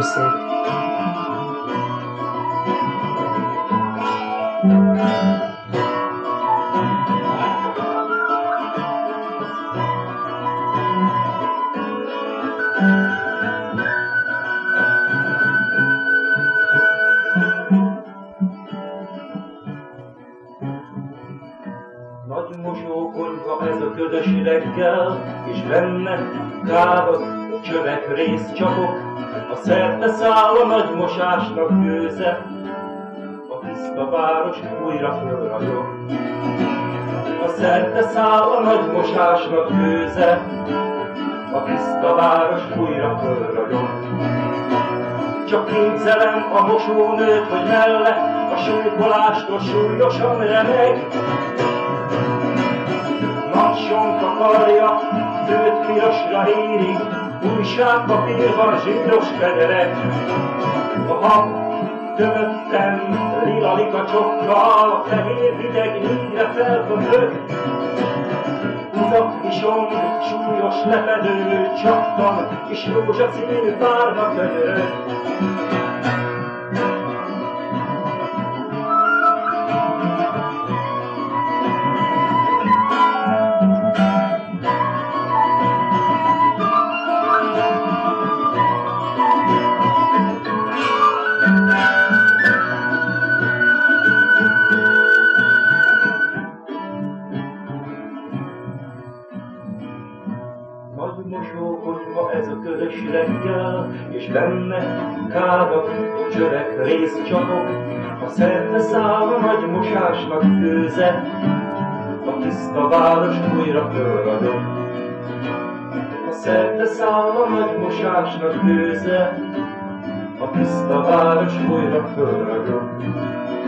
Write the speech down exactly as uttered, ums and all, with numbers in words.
szép. Nagy mosókonyha ez a ködös reggel, és benne kádat, csövek, részcsapok, a szerte száll a nagy mosásnak gőze, a tiszta város újra fölragyog. A szerte száll a nagy mosásnak gőze, a tiszta város újra fölragyog. Csak képzelem a mosónőt, hogy melle a súlykolástól súlyosan remeg. Nagy sonka karja, főt pirosra érik, újságpapírban zsíros federek. A hab tömöttem lila likacsokkal, a fehér hideg níre felpöhög. Uzak isong, súlyos lepedő, csattan, kis rózsaszínű párna könyörög. Nagy mosókonyha ez a ködös reggel, és benne kádak, csövek, részcsapok, a szerte száll a nagy mosásnak gőze, a tiszta város újra fölragyog. A szerte száll a nagy mosásnak gőze, a tiszta város újra fölragyog.